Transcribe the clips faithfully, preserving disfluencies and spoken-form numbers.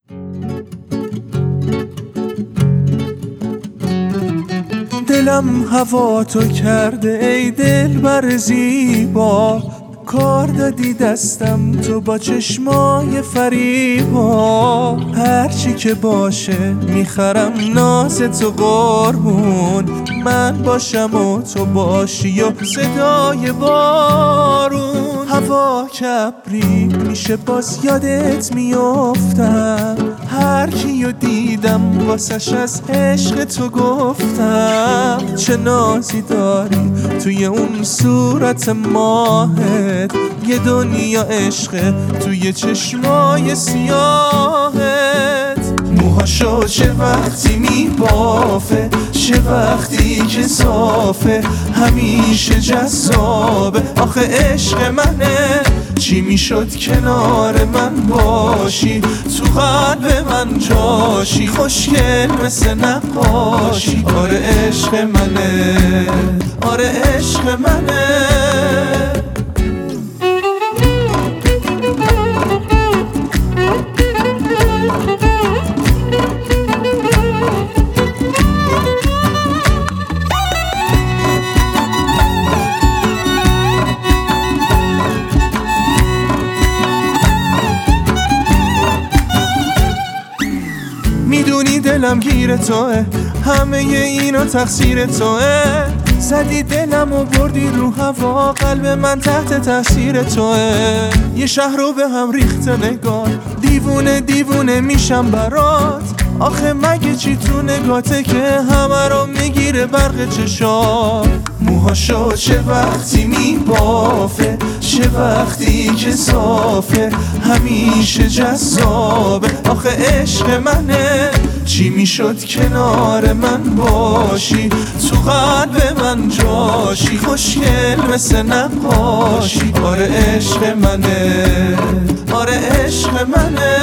دلم هوا تو کرده ای دلبر زیبا، کار دادی دستم تو با چشمای فریبا. هرچی که باشه میخرم ناز تو قربون، من باشم و تو باشی و صدای بارون. هوا کبری میشه باز یادت میافتم، هر کیو دیدم واسش از عشق تو گفتم. چه نازی داری توی اون صورت ماهت، یه دنیا عشق توی چشمای سیاهت. موهاشو چه وقتی میبافه، چه وقتی که صافه، همیشه جذابه. آخه عشق منه، چی میشد کنار من باشی، تو قلب من جاشی، خوشگل مثل نقاشی. آره عشق منه، آره عشق منه. میدونی دلم گیر توه، همه اینا تقصیر توه. زدی دلم و بردی رو هوا، قلب من تحت تاثیر توه. یه شهر رو به هم ریخته نگار، دیوونه دیوونه میشم برات. آخه مگه چی تو نگاته که همه رو میگیره برق چشات. موهاشو چه وقتی میبافه، چه وقتی که صافه، همیشه جذابه. آخه عشق منه، چی میشد کنار من باشی، تو قلب من جاشی، خوشگل مثل نقاشی. آره عشق منه، آره عشق منه.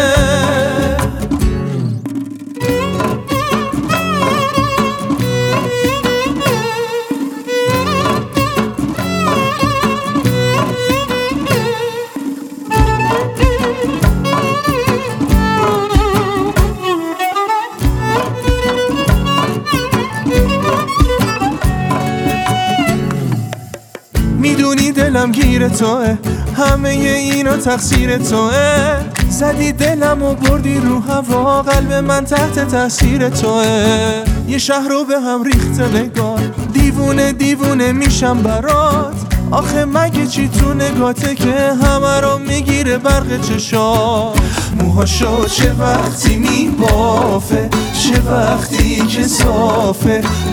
میدونی دلم گیر توه، همه اینا تقصیر توه. زدی دلم و بردی رو هوا، قلب من تحت تاثیر توه. یه شهر رو به هم ریخته نگار، دیوونه دیوونه میشم برات. آخه مگه چی تو نگاته که همه رو میگیره برق چشات. موهاشو چه وقتی میبافه، چه وقتی که صافه،